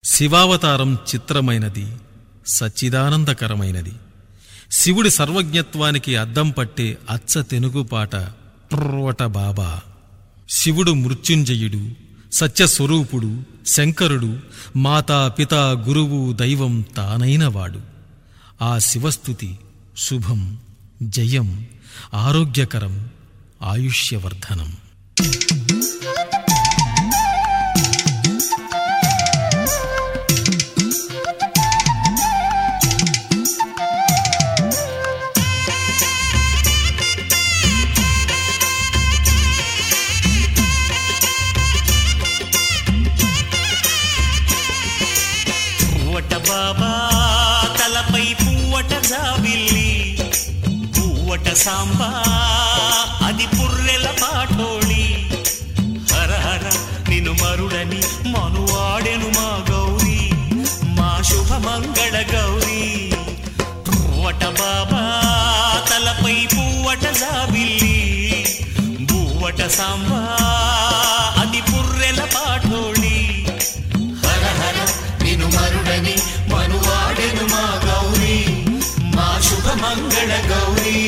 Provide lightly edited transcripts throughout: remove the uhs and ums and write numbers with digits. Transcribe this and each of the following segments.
శివావతారం చిత్రమైనది, సచ్చిదానందకరమైనది. శివుడి సర్వజ్ఞత్వానికి అద్దం పట్టే అచ్చ తెనుగుపాట పుర్వట బాబా. శివుడు మృత్యుంజయుడు, సత్యస్వరూపుడు, శంకరుడు, మాతా పితా గురువు దైవం తానైనవాడు. ఆ శివస్తుతి శుభం, జయం, ఆరోగ్యకరం, ఆయుష్యవర్ధనం. బాబా తలపై పువ్వట జాబిల్లి, పువ్వట సాంబా అది పుర్రెల పాటోళి. హర హర నిను మరుడని మనువాడెను మా గౌరీ, మా శుభ మంగళ గౌరీ. పువ్వట బాబా తలపై పువ్వట జాబిల్లి, పువ్వట సాంబా అది పుర్రెల పాటోళి. హర హర నిను మరుడని మనువాడెను మా గౌరీ, మా శుభ మంగళ గౌరీ.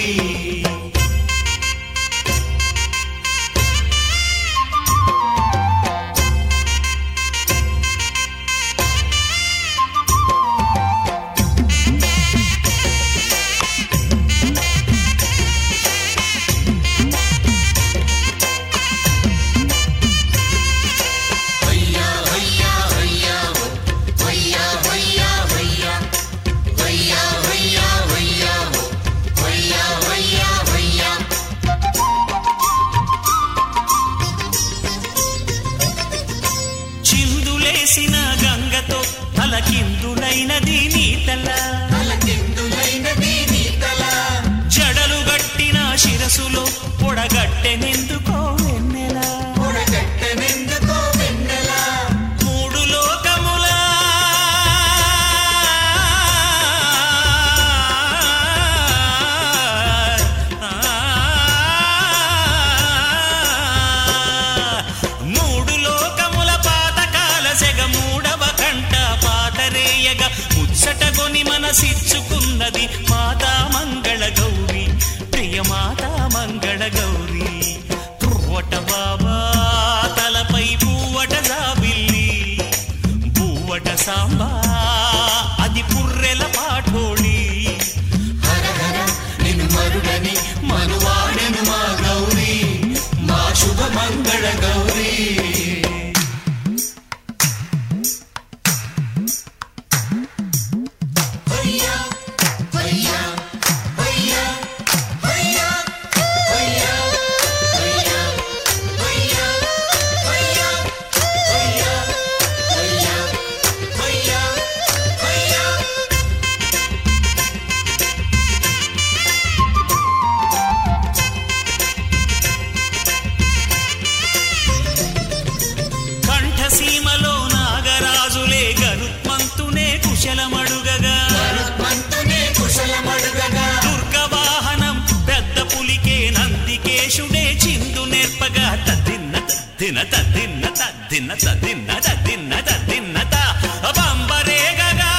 చిందులేసిన గంగతో తలకిందులైనది నీతల, జడలు గట్టిన శిరసులో పొడగట్టెనెందుకో వెన్నెల, మూడు లోకముల మూడు లోకముల పాతకాల సెగ మూడవ కంట పాతరేయగా ముచ్చటగొని మనసిచ్చుకున్నది మాతా మంగళ గౌరీ, ప్రియ మాతా మంగళ గౌరీ. పువ్వట బాబా తలపై పువ్వట జాబిల్లి, పువ్వట సాంబా అది పుర్రెల పాటోళి. హర హర నిను మరుడని మనువాడెను మా గౌరీ, మా శుభ మంగళ గౌరీ. సీమలో నాగరాజులే గరుత్మంతునే కుశలమడుగగా, దుర్గవాహనం పెద్ద పులికే నందికేశుడే చిందు నేర్పగా. తద్దిన్న తద్దిన తద్దిన్న తద్దిన్న తద్దిన్న తద్దిన్న తద్దిన్నత బంబరేగగా.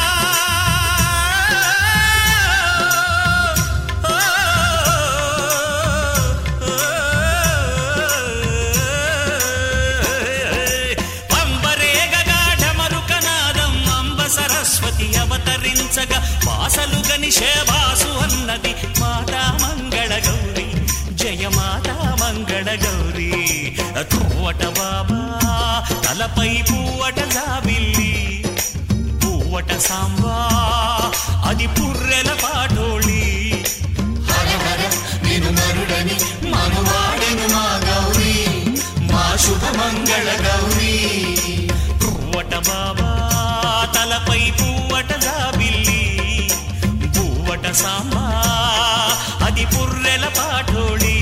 సరస్వతి అవతరించగా వాసలు గని శేవాసు అన్నది మాతా మంగళ గౌరీ, జయ మాతా మంగళ గౌరీ. పువ్వట బాబా తలపై పువ్వట జాబిల్లి, పువ్వట సాంబా అది పుర్రెల పాటోళి. హర హర నిను మరుడని మనువాడెను మా గౌరీ, మా శుభ మంగళ గౌరీ. పువ్వట బాబా తలపై పువ్వట జాబిల్లి, పువ్వట సాంబా అది పుర్రెల పాటోళి.